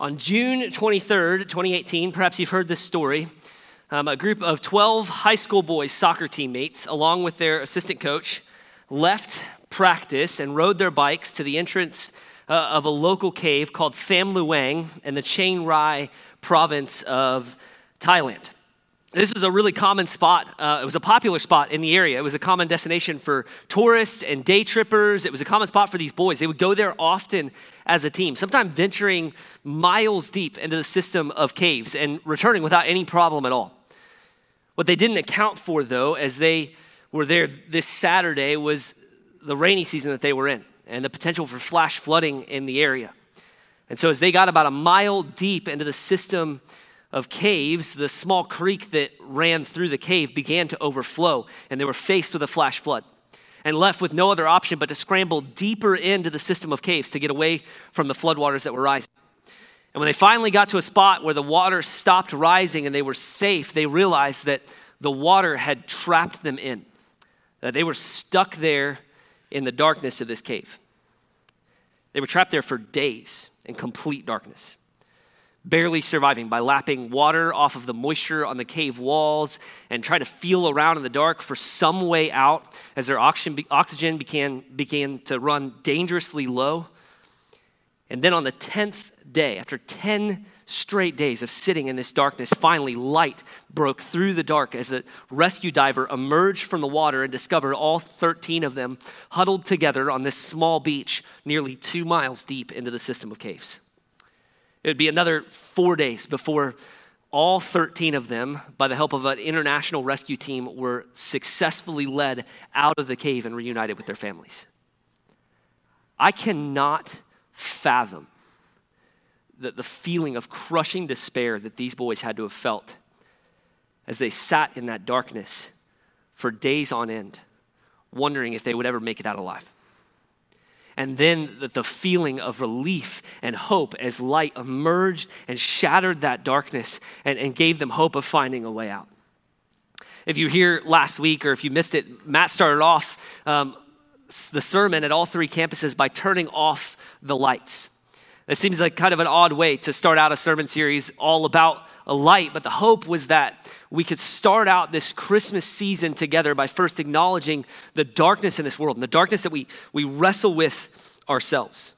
On June 23rd, 2018, perhaps you've heard this story, a group of 12 high school boys soccer teammates, along with their assistant coach, left practice and rode their bikes to the entrance of a local cave called Tham Luang in the Chiang Rai province of Thailand. This was a really common spot. It was a popular spot in the area. It was a common destination for tourists and day trippers. It was a common spot for these boys. They would go there often as a team, sometimes venturing miles deep into the system of caves and returning without any problem at all. What they didn't account for, though, as they were there this Saturday, was the rainy season that they were in and the potential for flash flooding in the area. And so as they got about a mile deep into the system of caves, the small creek that ran through the cave began to overflow, and they were faced with a flash flood and left with no other option but to scramble deeper into the system of caves to get away from the floodwaters that were rising. And when they finally got to a spot where the water stopped rising and they were safe, they realized that the water had trapped them in, that they were stuck there in the darkness of this cave. They were trapped there for days in complete darkness, barely surviving by lapping water off of the moisture on the cave walls and trying to feel around in the dark for some way out as their oxygen began to run dangerously low. And then on the 10th day, after 10 straight days of sitting in this darkness, finally light broke through the dark as a rescue diver emerged from the water and discovered all 13 of them huddled together on this small beach nearly 2 miles deep into the system of caves. It would be another 4 days before all 13 of them, by the help of an international rescue team, were successfully led out of the cave and reunited with their families. I cannot fathom the feeling of crushing despair that these boys had to have felt as they sat in that darkness for days on end, wondering if they would ever make it out alive. And then the feeling of relief and hope as light emerged and shattered that darkness and gave them hope of finding a way out. If you were here last week or if you missed it, Matt started off the sermon at all 3 campuses by turning off the lights. It seems like kind of an odd way to start out a sermon series all about a light, but the hope was that we could start out this Christmas season together by first acknowledging the darkness in this world and the darkness that we wrestle with ourselves.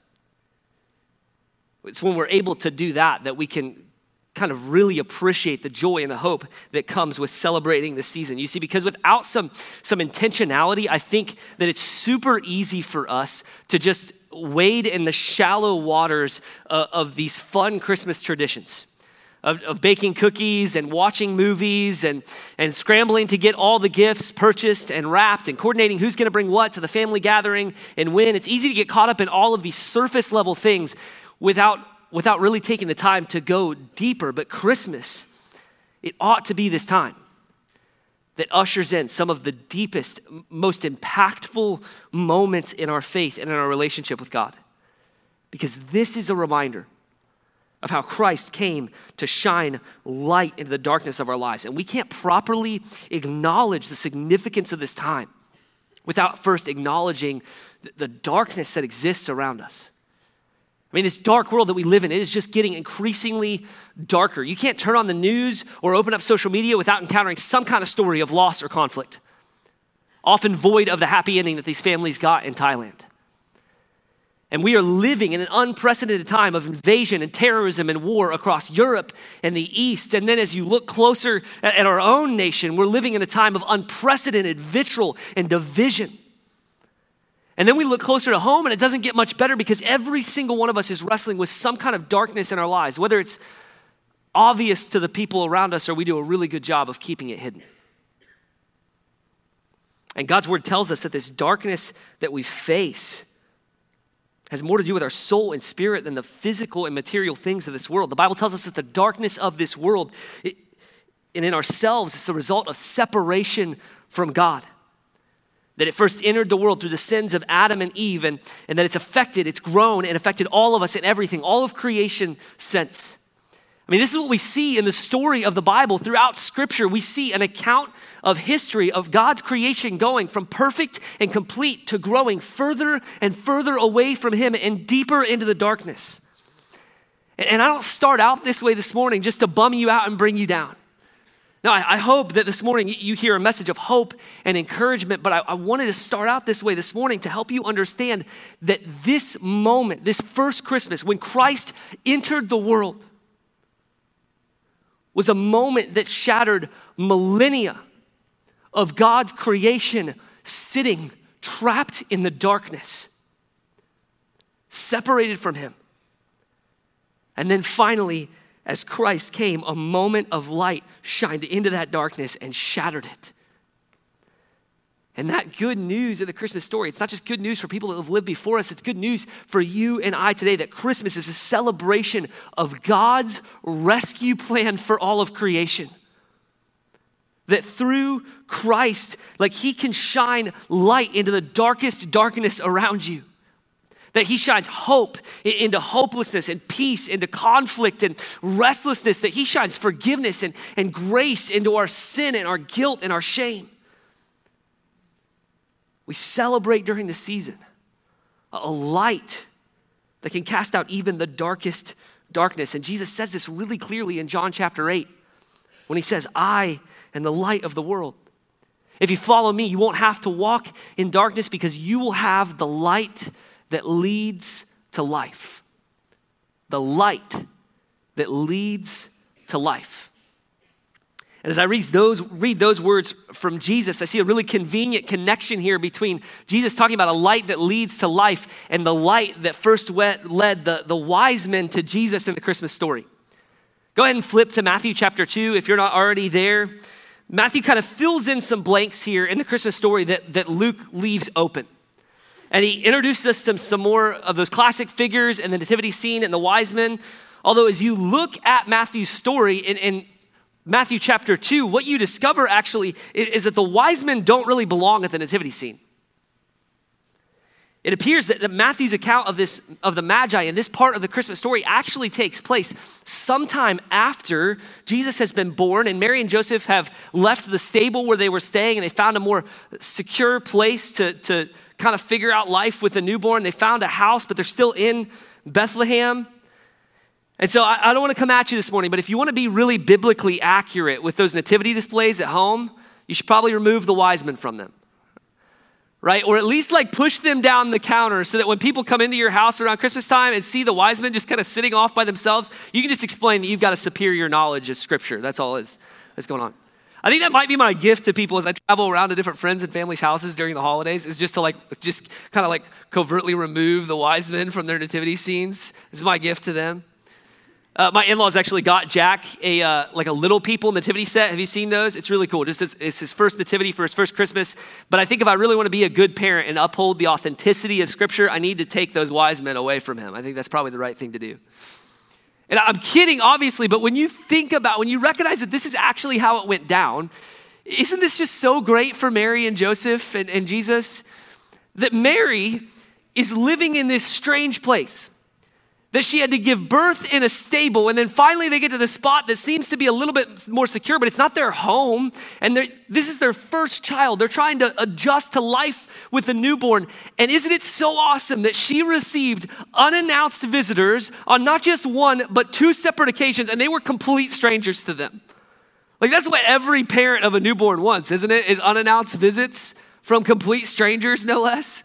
It's when we're able to do that we can kind of really appreciate the joy and the hope that comes with celebrating this season. You see, because without some intentionality, I think that it's super easy for us to just wade in the shallow waters of these fun Christmas traditions. Of baking cookies and watching movies and scrambling to get all the gifts purchased and wrapped and coordinating who's going to bring what to the family gathering and when. It's easy to get caught up in all of these surface level things without really taking the time to go deeper. But Christmas, it ought to be this time that ushers in some of the deepest, most impactful moments in our faith and in our relationship with God. Because this is a reminder of how Christ came to shine light into the darkness of our lives. And we can't properly acknowledge the significance of this time without first acknowledging the darkness that exists around us. I mean, this dark world that we live in, it is just getting increasingly darker. You can't turn on the news or open up social media without encountering some kind of story of loss or conflict, often void of the happy ending that these families got in Thailand. And we are living in an unprecedented time of invasion and terrorism and war across Europe and the East. And then as you look closer at our own nation, we're living in a time of unprecedented vitriol and division. And then we look closer to home and it doesn't get much better because every single one of us is wrestling with some kind of darkness in our lives, whether it's obvious to the people around us or we do a really good job of keeping it hidden. And God's word tells us that this darkness that we face has more to do with our soul and spirit than the physical and material things of this world. The Bible tells us that the darkness of this world and in ourselves is the result of separation from God. That it first entered the world through the sins of Adam and Eve, and that it's grown and affected all of us and everything, all of creation since. I mean, this is what we see in the story of the Bible. Throughout Scripture, we see an account of history of God's creation going from perfect and complete to growing further and further away from Him and deeper into the darkness. And I don't start out this way this morning just to bum you out and bring you down. Now, I hope that this morning you hear a message of hope and encouragement, but I wanted to start out this way this morning to help you understand that this moment, this first Christmas, when Christ entered the world, was a moment that shattered millennia of God's creation sitting trapped in the darkness, separated from him. And then finally, as Christ came, a moment of light shined into that darkness and shattered it. And that good news of the Christmas story, it's not just good news for people that have lived before us, it's good news for you and I today that Christmas is a celebration of God's rescue plan for all of creation. That through Christ, like he can shine light into the darkest darkness around you. That he shines hope into hopelessness and peace into conflict and restlessness. That he shines forgiveness and grace into our sin and our guilt and our shame. We celebrate during the season a light that can cast out even the darkest darkness. And Jesus says this really clearly in John chapter 8 when he says, I am the light of the world. If you follow me, you won't have to walk in darkness because you will have the light that leads to life. The light that leads to life. And as I read those words from Jesus, I see a really convenient connection here between Jesus talking about a light that leads to life and the light that first led the wise men to Jesus in the Christmas story. Go ahead and flip to Matthew chapter 2 if you're not already there. Matthew kind of fills in some blanks here in the Christmas story that Luke leaves open. And he introduces us to some more of those classic figures in the nativity scene and the wise men. Although as you look at Matthew's story in Matthew chapter 2, what you discover actually is that the wise men don't really belong at the nativity scene. It appears that Matthew's account of the Magi in this part of the Christmas story actually takes place sometime after Jesus has been born and Mary and Joseph have left the stable where they were staying and they found a more secure place to kind of figure out life with a newborn. They found a house, but they're still in Bethlehem. And so I don't want to come at you this morning, but if you want to be really biblically accurate with those nativity displays at home, you should probably remove the wise men from them. Right? Or at least like push them down the counter so that when people come into your house around Christmas time and see the wise men just kind of sitting off by themselves, you can just explain that you've got a superior knowledge of scripture. That's all that's going on. I think that might be my gift to people as I travel around to different friends and families' houses during the holidays is just to just kind of covertly remove the wise men from their nativity scenes. It's my gift to them. My in-laws actually got Jack a Little People nativity set. Have you seen those? It's really cool. It's his first nativity for his first Christmas. But I think if I really want to be a good parent and uphold the authenticity of Scripture, I need to take those wise men away from him. I think that's probably the right thing to do. And I'm kidding, obviously, but when you recognize that this is actually how it went down, isn't this just so great for Mary and Joseph and Jesus? That Mary is living in this strange place. That she had to give birth in a stable, and then finally they get to the spot that seems to be a little bit more secure, but it's not their home, and this is their first child. They're trying to adjust to life with a newborn, and isn't it so awesome that she received unannounced visitors on not just one, but two separate occasions, and they were complete strangers to them. Like that's what every parent of a newborn wants, isn't it? Is unannounced visits from complete strangers, no less.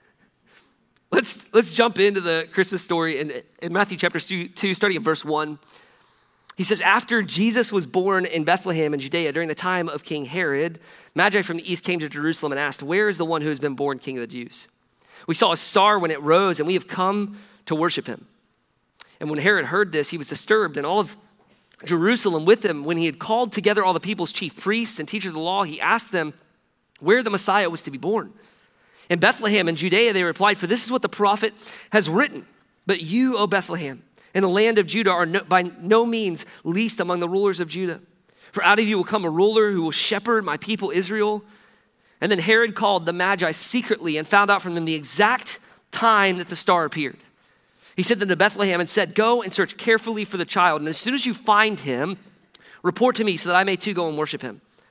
Let's jump into the Christmas story in Matthew chapter 2, starting at verse 1. He says, after Jesus was born in Bethlehem in Judea during the time of King Herod, Magi from the east came to Jerusalem and asked, where is the one who has been born King of the Jews? We saw a star when it rose, and we have come to worship him. And when Herod heard this, he was disturbed, and all of Jerusalem with him. When he had called together all the people's chief priests and teachers of the law, he asked them where the Messiah was to be born. In Bethlehem in Judea, they replied, for this is what the prophet has written. But you, O Bethlehem, in the land of Judah, are by no means least among the rulers of Judah. For out of you will come a ruler who will shepherd my people Israel. And then Herod called the Magi secretly and found out from them the exact time that the star appeared. He sent them to Bethlehem and said, go and search carefully for the child. And as soon as you find him, report to me so that I may too go and worship him.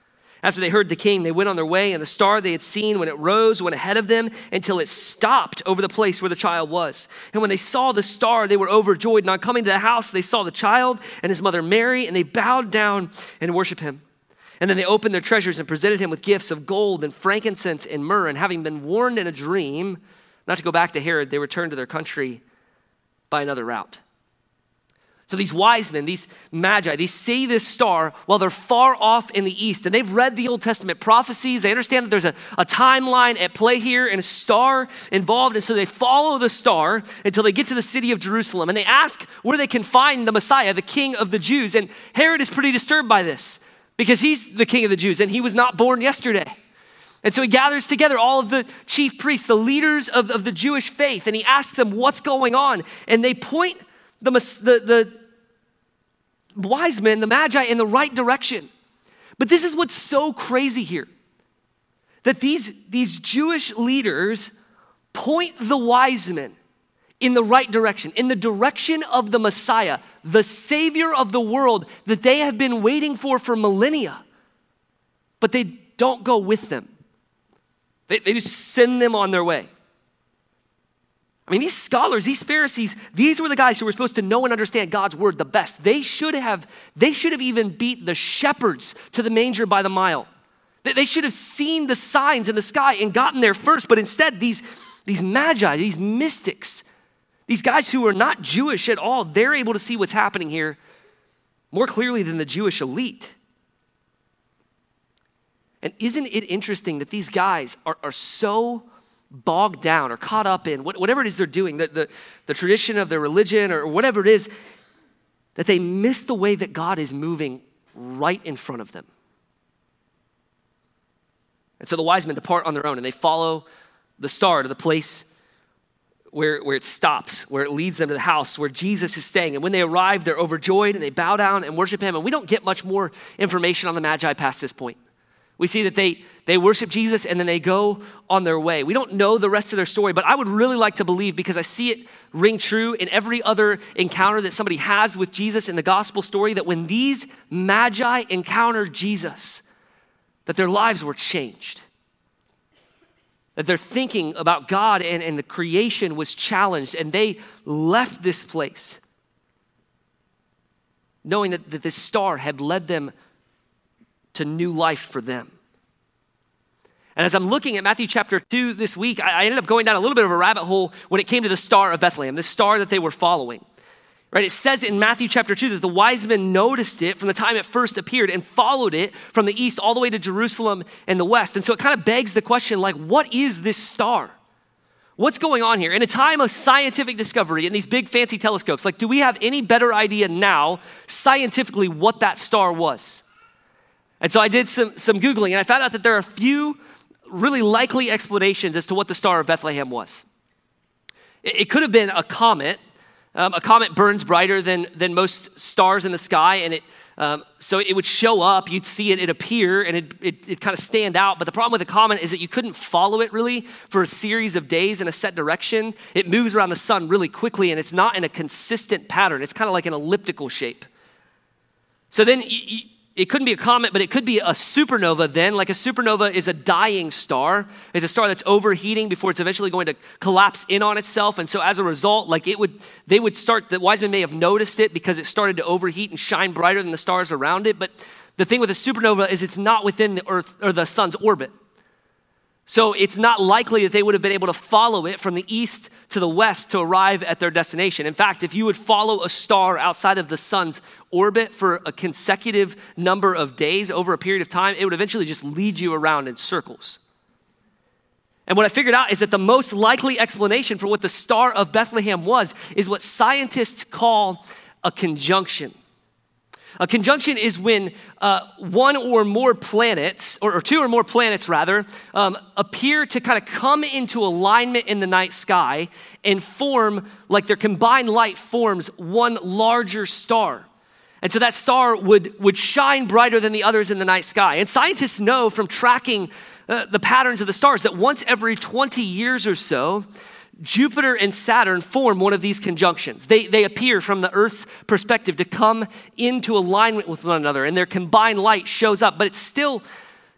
After they heard the king, they went on their way, and the star they had seen when it rose went ahead of them until it stopped over the place where the child was. And when they saw the star, they were overjoyed. And on coming to the house, they saw the child and his mother Mary, and they bowed down and worshiped him. And then they opened their treasures and presented him with gifts of gold and frankincense and myrrh. And having been warned in a dream not to go back to Herod, they returned to their country by another route. So these wise men, these magi, they see this star while they're far off in the east. And they've read the Old Testament prophecies. They understand that there's a timeline at play here and a star involved. And so they follow the star until they get to the city of Jerusalem. And they ask where they can find the Messiah, the King of the Jews. And Herod is pretty disturbed by this because he's the King of the Jews and he was not born yesterday. And so he gathers together all of the chief priests, the leaders of the Jewish faith, and he asks them what's going on. And they point the wise men, the magi, in the right direction. But this is what's so crazy here, that these Jewish leaders point the wise men in the right direction, in the direction of the Messiah, the Savior of the world that they have been waiting for millennia. But they don't go with them. They just send them on their way. I mean, these scholars, these Pharisees, these were the guys who were supposed to know and understand God's word the best. They should have even beat the shepherds to the manger by the mile. They should have seen the signs in the sky and gotten there first. But instead, these magi, these mystics, these guys who are not Jewish at all, they're able to see what's happening here more clearly than the Jewish elite. And isn't it interesting that these guys are so bogged down or caught up in whatever it is they're doing, the tradition of their religion or whatever it is, that they miss the way that God is moving right in front of them. And so the wise men depart on their own and they follow the star to the place where it stops, where it leads them to the house where Jesus is staying. And when they arrive, they're overjoyed and they bow down and worship him. And we don't get much more information on the Magi past this point. We see that they worship Jesus and then they go on their way. We don't know the rest of their story, but I would really like to believe, because I see it ring true in every other encounter that somebody has with Jesus in the gospel story, that when these magi encountered Jesus, that their lives were changed. That their thinking about God and the creation was challenged, and they left this place knowing that this star had led them to new life for them. And as I'm looking at Matthew chapter 2 this week, I ended up going down a little bit of a rabbit hole when it came to the star of Bethlehem, the star that they were following. Right? It says in Matthew chapter 2 that the wise men noticed it from the time it first appeared and followed it from the east all the way to Jerusalem and the west. And so it kind of begs the question, like, what is this star? What's going on here? In a time of scientific discovery and these big fancy telescopes, like, do we have any better idea now scientifically what that star was? And so I did some Googling, and I found out that there are a few really likely explanations as to what the Star of Bethlehem was. It could have been a comet. A comet burns brighter than most stars in the sky, and so it would show up, you'd see it appear, and it kind of stand out. But the problem with a comet is that you couldn't follow it really for a series of days in a set direction. It moves around the sun really quickly, and it's not in a consistent pattern. It's kind of like an elliptical shape. So then it couldn't be a comet, but it could be a supernova then. Like, a supernova is a dying star. It's a star that's overheating before it's eventually going to collapse in on itself. And so as a result, like, the wise men may have noticed it because it started to overheat and shine brighter than the stars around it. But the thing with a supernova is it's not within the Earth or the sun's orbit. So it's not likely that they would have been able to follow it from the east to the west to arrive at their destination. In fact, if you would follow a star outside of the sun's orbit for a consecutive number of days over a period of time, it would eventually just lead you around in circles. And what I figured out is that the most likely explanation for what the Star of Bethlehem was is what scientists call a conjunction. A conjunction is when one or more planets, or two or more planets rather, appear to kind of come into alignment in the night sky and form, like their combined light forms one larger star. And so that star would shine brighter than the others in the night sky. And scientists know from tracking the patterns of the stars that once every 20 years or so, Jupiter and Saturn form one of these conjunctions. They appear from the Earth's perspective to come into alignment with one another, and their combined light shows up, but it's still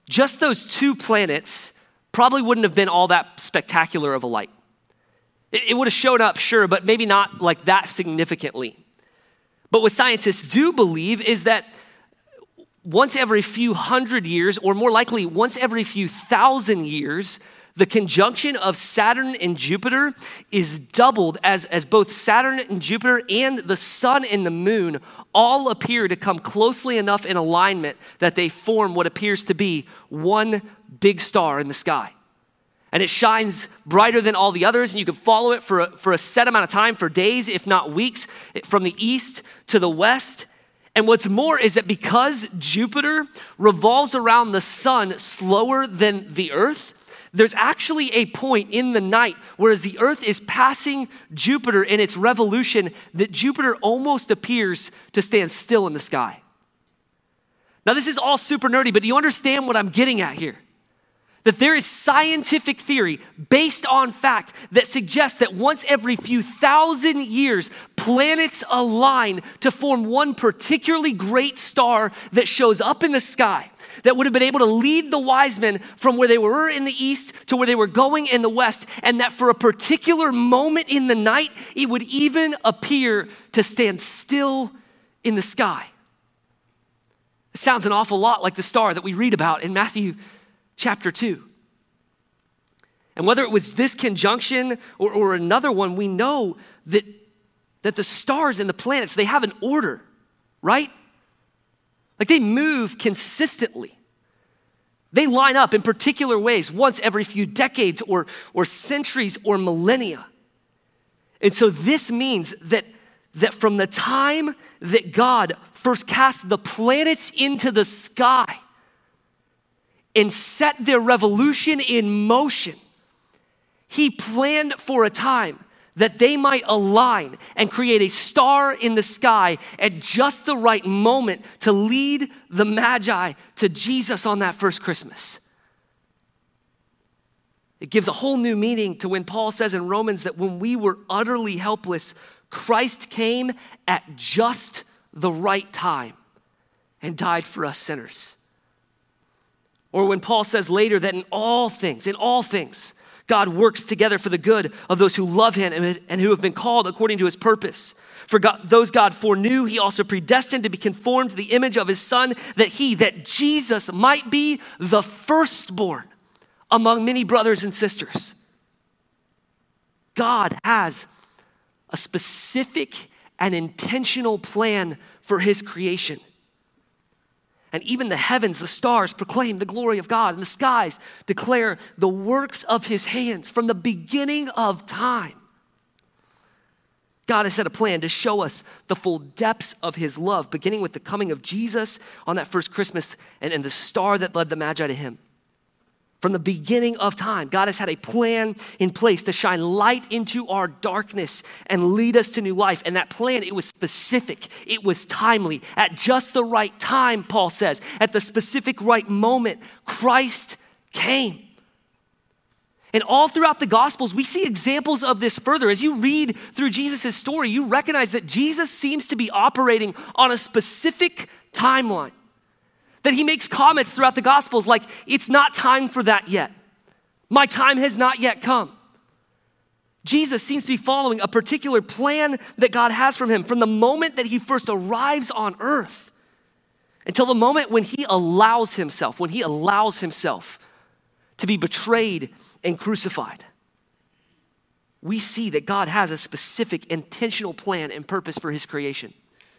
just those 2 planets probably wouldn't have been all that spectacular of a light. It would have showed up, sure, but maybe not like that significantly. But what scientists do believe is that once every few hundred years, or more likely once every few thousand years, the conjunction of Saturn and Jupiter is doubled as both Saturn and Jupiter and the sun and the moon all appear to come closely enough in alignment that they form what appears to be one big star in the sky. And it shines brighter than all the others, and you can follow it for a set amount of time, for days, if not weeks, from the east to the west. And what's more is that because Jupiter revolves around the sun slower than the earth, there's actually a point in the night where as the earth is passing Jupiter in its revolution, that Jupiter almost appears to stand still in the sky. Now this is all super nerdy, but do you understand what I'm getting at here? That there is scientific theory based on fact that suggests that once every few thousand years, planets align to form one particularly great star that shows up in the sky, that would have been able to lead the wise men from where they were in the east to where they were going in the west, and that for a particular moment in the night, it would even appear to stand still in the sky. It sounds an awful lot like the star that we read about in Matthew chapter 2. And whether it was this conjunction or another one, we know that the stars and the planets, they have an order, right? Like they move consistently. They line up in particular ways once every few decades or centuries or millennia. And so this means that from the time that God first cast the planets into the sky and set their revolution in motion, he planned for a time that they might align and create a star in the sky at just the right moment to lead the Magi to Jesus on that first Christmas. It gives a whole new meaning to when Paul says in Romans that when we were utterly helpless, Christ came at just the right time and died for us sinners. Or when Paul says later that in all things, God works together for the good of those who love him and who have been called according to his purpose. For those God foreknew, he also predestined to be conformed to the image of his Son, that Jesus might be the firstborn among many brothers and sisters. God has a specific and intentional plan for his creation. And even the heavens, the stars proclaim the glory of God, and the skies declare the works of his hands from the beginning of time. God has set a plan to show us the full depths of his love, beginning with the coming of Jesus on that first Christmas and the star that led the Magi to him. From the beginning of time, God has had a plan in place to shine light into our darkness and lead us to new life. And that plan, it was specific. It was timely. At just the right time, Paul says, at the specific right moment, Christ came. And all throughout the Gospels, we see examples of this further. As you read through Jesus' story, you recognize that Jesus seems to be operating on a specific timeline. That he makes comments throughout the Gospels like, it's not time for that yet. My time has not yet come. Jesus seems to be following a particular plan that God has from him from the moment that he first arrives on earth until the moment when he allows himself to be betrayed and crucified. We see that God has a specific intentional plan and purpose for his creation.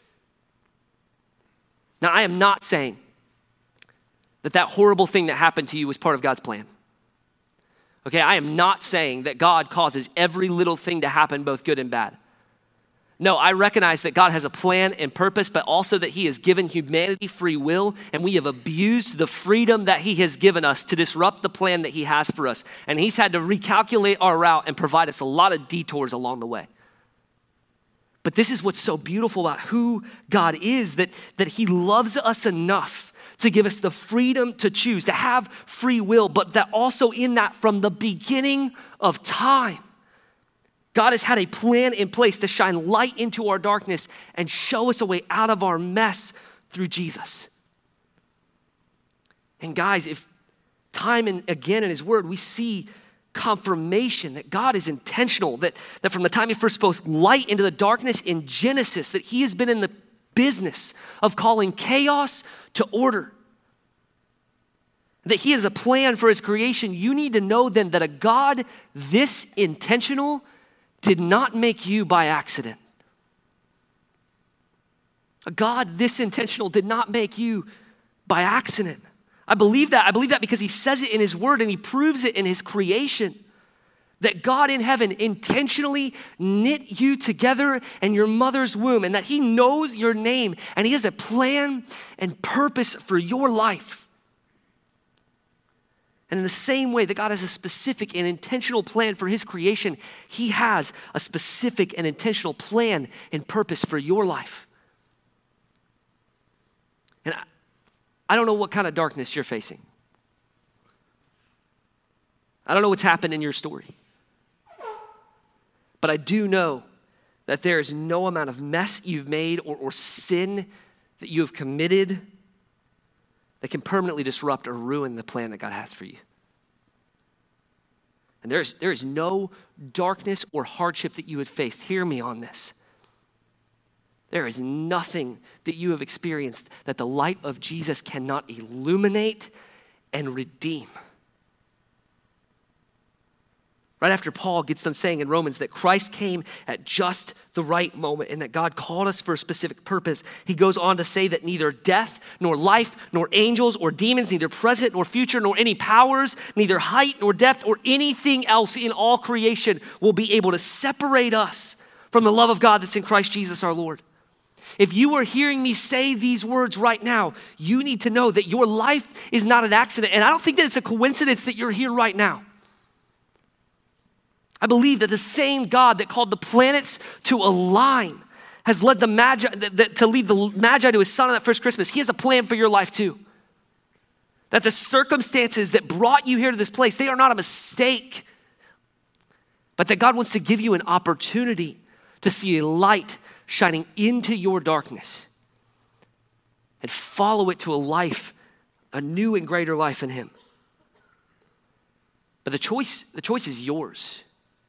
Now, I am not saying that horrible thing that happened to you was part of God's plan. Okay, I am not saying that God causes every little thing to happen, both good and bad. No, I recognize that God has a plan and purpose, but also that he has given humanity free will, and we have abused the freedom that he has given us to disrupt the plan that he has for us. And he's had to recalculate our route and provide us a lot of detours along the way. But this is what's so beautiful about who God is, that he loves us enough to give us the freedom to choose, to have free will, but that also in that from the beginning of time, God has had a plan in place to shine light into our darkness and show us a way out of our mess through Jesus. And guys, Time and again in his word, we see confirmation that God is intentional, that from the time he first spoke light into the darkness in Genesis, that he has been in the business of calling chaos to order. That he has a plan for his creation. You need to know then that a God this intentional did not make you by accident. A God this intentional did not make you by accident. I believe that. I believe that because he says it in his word and he proves it in his creation. That God in heaven intentionally knit you together in your mother's womb and that he knows your name and he has a plan and purpose for your life. And in the same way that God has a specific and intentional plan for his creation, he has a specific and intentional plan and purpose for your life. And I don't know what kind of darkness you're facing. I don't know what's happened in your story. But I do know that there is no amount of mess you've made or sin that you have committed that can permanently disrupt or ruin the plan that God has for you. And there is no darkness or hardship that you have faced. Hear me on this. There is nothing that you have experienced that the light of Jesus cannot illuminate and redeem. Right after Paul gets done saying in Romans that Christ came at just the right moment and that God called us for a specific purpose, he goes on to say that neither death, nor life, nor angels, or demons, neither present nor future, nor any powers, neither height nor depth, or anything else in all creation will be able to separate us from the love of God that's in Christ Jesus our Lord. If you are hearing me say these words right now, you need to know that your life is not an accident. And I don't think that it's a coincidence that you're here right now. I believe that the same God that called the planets to align has led the Magi to lead the Magi to his son on that first Christmas. He has a plan for your life too. That the circumstances that brought you here to this place, they are not a mistake. But that God wants to give you an opportunity to see a light shining into your darkness and follow it to a life, a new and greater life in him. But the choice is yours.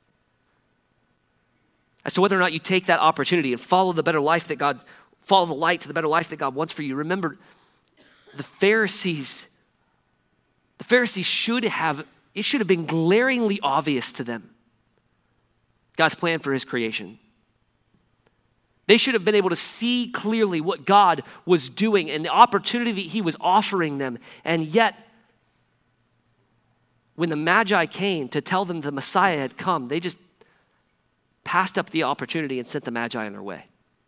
As to whether or not you take that opportunity and follow the light to the better life that God wants for you. Remember, the Pharisees should have been glaringly obvious to them, God's plan for his creation. They should have been able to see clearly what God was doing and the opportunity that he was offering them. And yet, when the Magi came to tell them the Messiah had come, they just passed up the opportunity and sent the Magi on their way.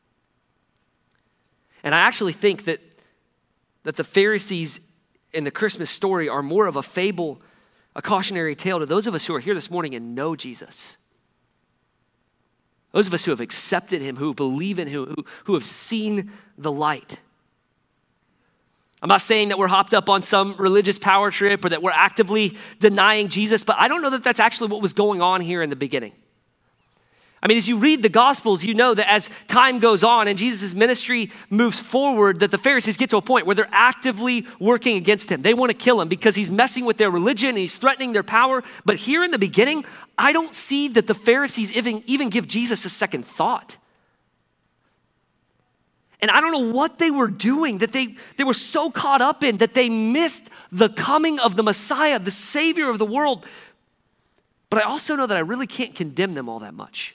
And I actually think that the Pharisees in the Christmas story are more of a fable, a cautionary tale to those of us who are here this morning and know Jesus. Those of us who have accepted him, who believe in him, who have seen the light. I'm not saying that we're hopped up on some religious power trip or that we're actively denying Jesus, but I don't know that that's actually what was going on here in the beginning. I mean, as you read the Gospels, you know that as time goes on and Jesus' ministry moves forward, that the Pharisees get to a point where they're actively working against him. They want to kill him because he's messing with their religion and he's threatening their power. But here in the beginning, I don't see that the Pharisees even give Jesus a second thought. And I don't know what they were doing, that they were so caught up in that they missed the coming of the Messiah, the Savior of the world. But I also know that I really can't condemn them all that much.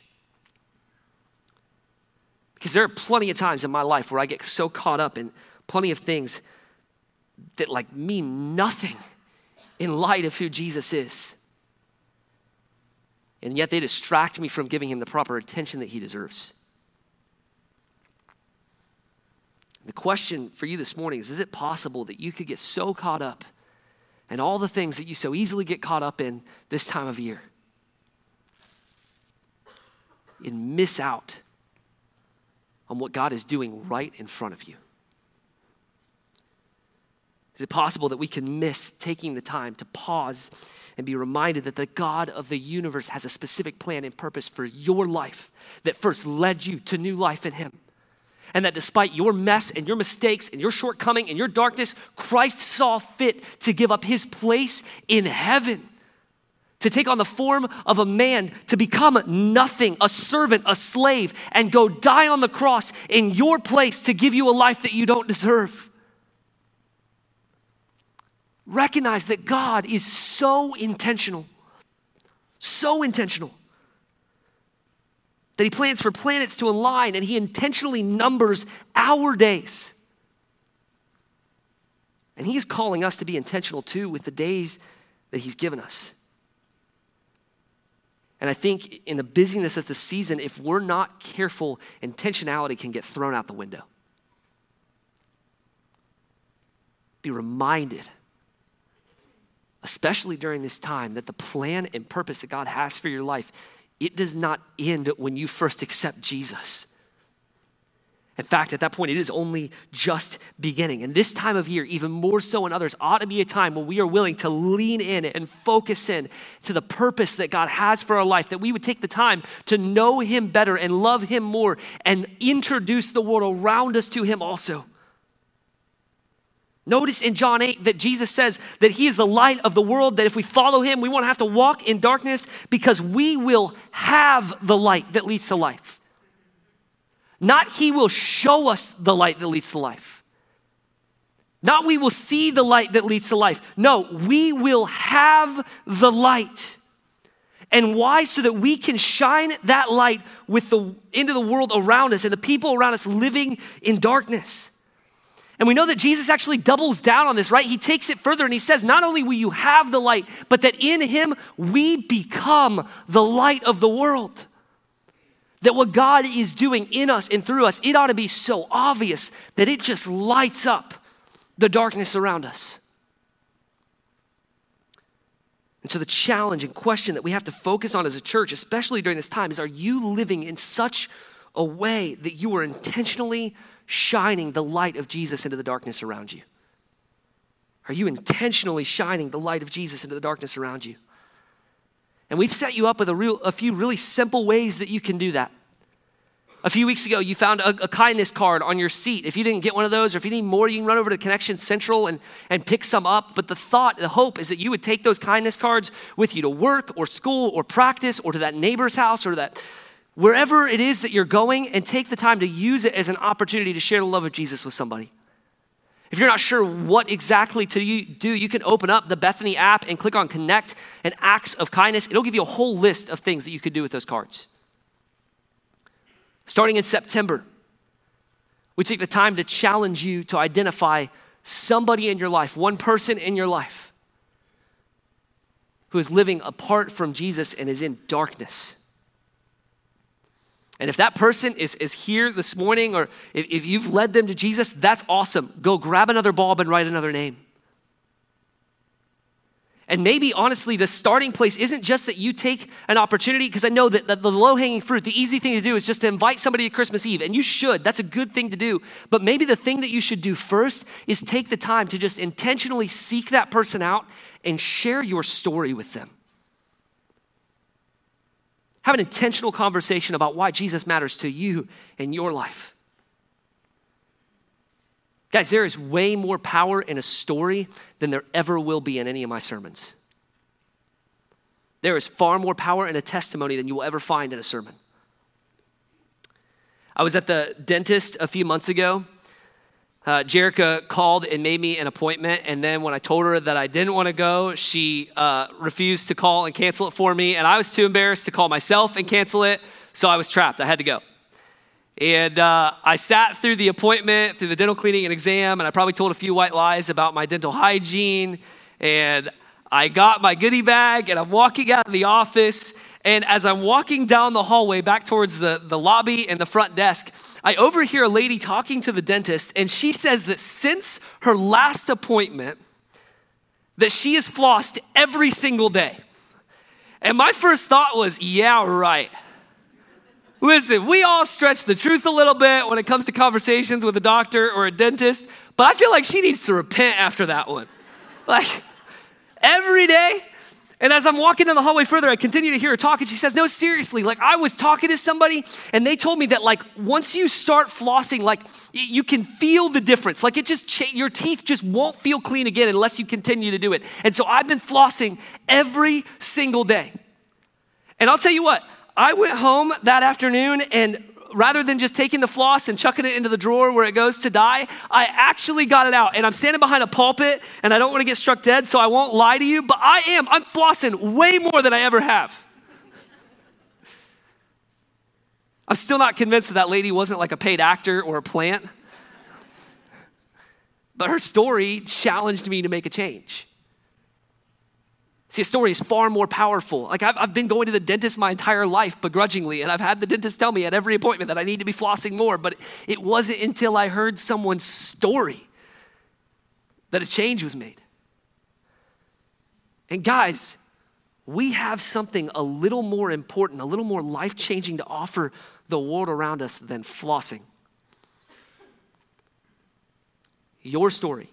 Because there are plenty of times in my life where I get so caught up in plenty of things that mean nothing in light of who Jesus is. And yet they distract me from giving him the proper attention that he deserves. The question for you this morning is it possible that you could get so caught up in all the things that you so easily get caught up in this time of year and miss out on what God is doing right in front of you? Is it possible that we can miss taking the time to pause and be reminded that the God of the universe has a specific plan and purpose for your life that first led you to new life in him? and that despite your mess and your mistakes and your shortcoming and your darkness, Christ saw fit to give up his place in heaven, to take on the form of a man, to become nothing, a servant, a slave, and go die on the cross in your place to give you a life that you don't deserve. Recognize that God is so intentional, that he plans for planets to align and he intentionally numbers our days. And he is calling us to be intentional too with the days that he's given us. And I think in the busyness of the season, if we're not careful, intentionality can get thrown out the window. Be reminded, especially during this time, that the plan and purpose that God has for your life, it does not end when you first accept Jesus. In fact, at that point, it is only just beginning. And this time of year, even more so than others, ought to be a time when we are willing to lean in and focus in to the purpose that God has for our life, that we would take the time to know him better and love him more and introduce the world around us to him also. Notice in John 8 that Jesus says that he is the light of the world, that if we follow him, we won't have to walk in darkness because we will have the light that leads to life. Not he will show us the light that leads to life. Not we will see the light that leads to life. No, we will have the light. And why? So that we can shine that light into the world around us and the people around us living in darkness. And we know that Jesus actually doubles down on this, right? He takes it further and he says, not only will you have the light, but that in him we become the light of the world. That what God is doing in us and through us, it ought to be so obvious that it just lights up the darkness around us. And so the challenge and question that we have to focus on as a church, especially during this time, is are you living in such a way that you are intentionally shining the light of Jesus into the darkness around you? Are you intentionally shining the light of Jesus into the darkness around you? And we've set you up with a few really simple ways that you can do that. A few weeks ago, you found a kindness card on your seat. If you didn't get one of those, or if you need more, you can run over to Connection Central and pick some up. But the hope is that you would take those kindness cards with you to work or school or practice or to that neighbor's house or that wherever it is that you're going, and take the time to use it as an opportunity to share the love of Jesus with somebody. If you're not sure what exactly to do, you can open up the Bethany app and click on Connect and Acts of Kindness. It'll give you a whole list of things that you could do with those cards. Starting in September, we take the time to challenge you to identify somebody in your life, one person in your life who is living apart from Jesus and is in darkness. And if that person is here this morning, or if you've led them to Jesus, that's awesome. Go grab another bulb and write another name. And maybe, honestly, the starting place isn't just that you take an opportunity, because I know that the low-hanging fruit, the easy thing to do is just to invite somebody to Christmas Eve, and you should. That's a good thing to do. But maybe the thing that you should do first is take the time to just intentionally seek that person out and share your story with them. Have an intentional conversation about why Jesus matters to you in your life. Guys, there is way more power in a story than there ever will be in any of my sermons. There is far more power in a testimony than you will ever find in a sermon. I was at the dentist a few months ago. Jerica called and made me an appointment, and then when I told her that I didn't want to go, she refused to call and cancel it for me, and I was too embarrassed to call myself and cancel it, so I was trapped. I had to go. And I sat through the appointment, through the dental cleaning and exam, and I probably told a few white lies about my dental hygiene, and I got my goodie bag, and I'm walking out of the office, and as I'm walking down the hallway back towards the lobby and the front desk, I overhear a lady talking to the dentist, and she says that since her last appointment, that she has flossed every single day. And my first thought was, yeah, right. Listen, we all stretch the truth a little bit when it comes to conversations with a doctor or a dentist, but I feel like she needs to repent after that one. Like, every day. And as I'm walking down the hallway further, I continue to hear her talk, and she says, no, seriously, like I was talking to somebody and they told me that like once you start flossing, like you can feel the difference. Like it just, your teeth just won't feel clean again unless you continue to do it. And so I've been flossing every single day. And I'll tell you what, I went home that afternoon and rather than just taking the floss and chucking it into the drawer where it goes to die, I actually got it out. And I'm standing behind a pulpit and I don't want to get struck dead, so I won't lie to you, but I'm flossing way more than I ever have. I'm still not convinced that lady wasn't like a paid actor or a plant. But her story challenged me to make a change. See, a story is far more powerful. Like I've been going to the dentist my entire life begrudgingly, and I've had the dentist tell me at every appointment that I need to be flossing more, but it wasn't until I heard someone's story that a change was made. And guys, we have something a little more important, a little more life-changing to offer the world around us than flossing. Your story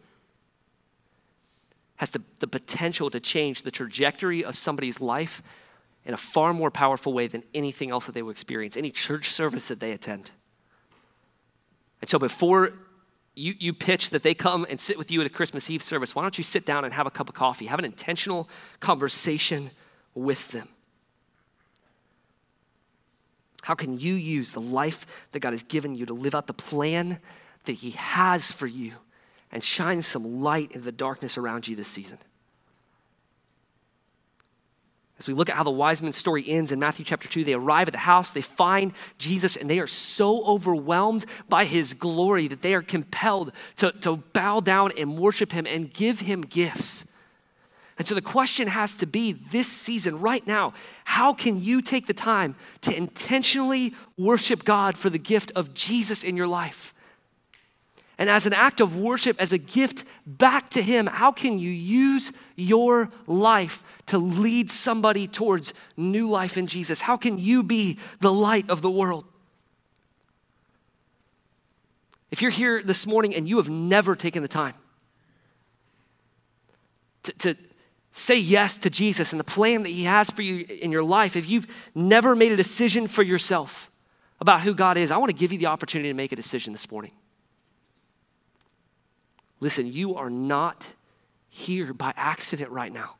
has the potential to change the trajectory of somebody's life in a far more powerful way than anything else that they will experience, any church service that they attend. And so before you pitch that they come and sit with you at a Christmas Eve service, why don't you sit down and have a cup of coffee, have an intentional conversation with them. How can you use the life that God has given you to live out the plan that he has for you and shine some light into the darkness around you this season? As we look at how the wise men's story ends in Matthew chapter 2, they arrive at the house, they find Jesus, and they are so overwhelmed by his glory that they are compelled to bow down and worship him and give him gifts. And so the question has to be this season, right now, how can you take the time to intentionally worship God for the gift of Jesus in your life? And as an act of worship, as a gift back to him, how can you use your life to lead somebody towards new life in Jesus? How can you be the light of the world? If you're here this morning and you have never taken the time to say yes to Jesus and the plan that he has for you in your life, if you've never made a decision for yourself about who God is, I want to give you the opportunity to make a decision this morning. Listen, you are not here by accident right now.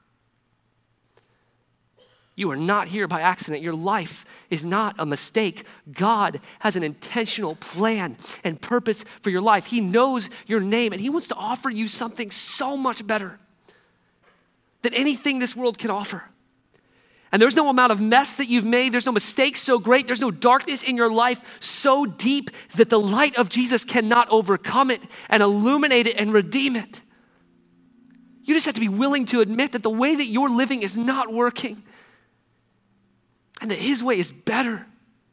You are not here by accident. Your life is not a mistake. God has an intentional plan and purpose for your life. He knows your name and he wants to offer you something so much better than anything this world can offer. And there's no amount of mess that you've made. There's no mistake so great. There's no darkness in your life so deep that the light of Jesus cannot overcome it and illuminate it and redeem it. You just have to be willing to admit that the way that you're living is not working and that his way is better.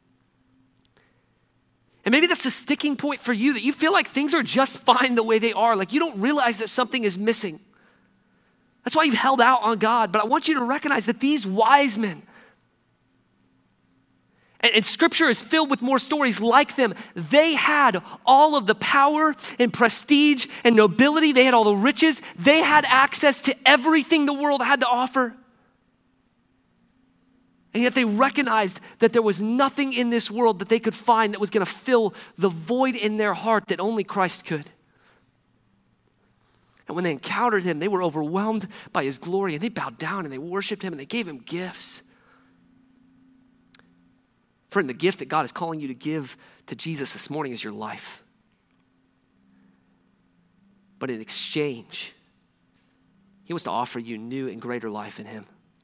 And maybe that's the sticking point for you, that you feel like things are just fine the way they are. Like you don't realize that something is missing. That's why you've held out on God. But I want you to recognize that these wise men, and scripture is filled with more stories like them, they had all of the power and prestige and nobility. They had all the riches. They had access to everything the world had to offer. And yet they recognized that there was nothing in this world that they could find that was going to fill the void in their heart that only Christ could. And when they encountered him, they were overwhelmed by his glory, and they bowed down and they worshiped him and they gave him gifts. Friend, the gift that God is calling you to give to Jesus this morning is your life. But in exchange, he wants to offer you new and greater life in him.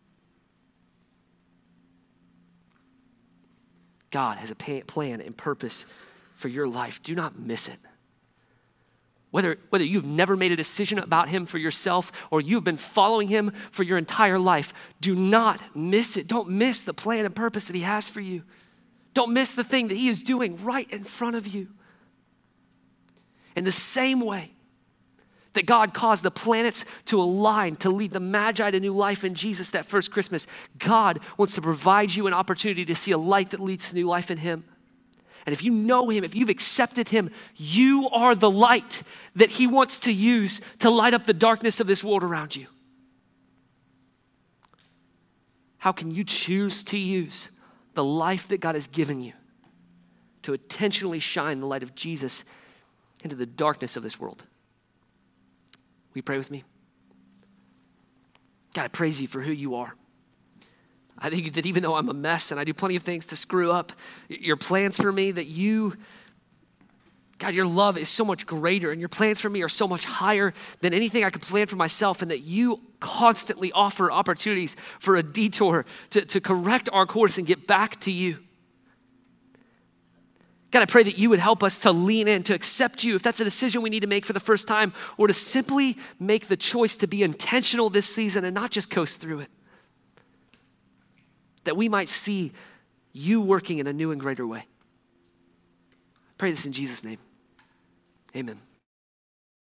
God has a plan and purpose for your life. Do not miss it. Whether you've never made a decision about him for yourself or you've been following him for your entire life, do not miss it. Don't miss the plan and purpose that he has for you. Don't miss the thing that he is doing right in front of you. In the same way that God caused the planets to align to lead the Magi to new life in Jesus that first Christmas, God wants to provide you an opportunity to see a light that leads to new life in him. And if you know him, if you've accepted him, you are the light that he wants to use to light up the darkness of this world around you. How can you choose to use the life that God has given you to intentionally shine the light of Jesus into the darkness of this world? Will you pray with me? God, I praise you for who you are. I think that even though I'm a mess and I do plenty of things to screw up, your plans for me, that you, God, your love is so much greater and your plans for me are so much higher than anything I could plan for myself, and that you constantly offer opportunities for a detour to correct our course and get back to you. God, I pray that you would help us to lean in, to accept you if that's a decision we need to make for the first time, or to simply make the choice to be intentional this season and not just coast through it. That we might see you working in a new and greater way. I pray this in Jesus' name. Amen.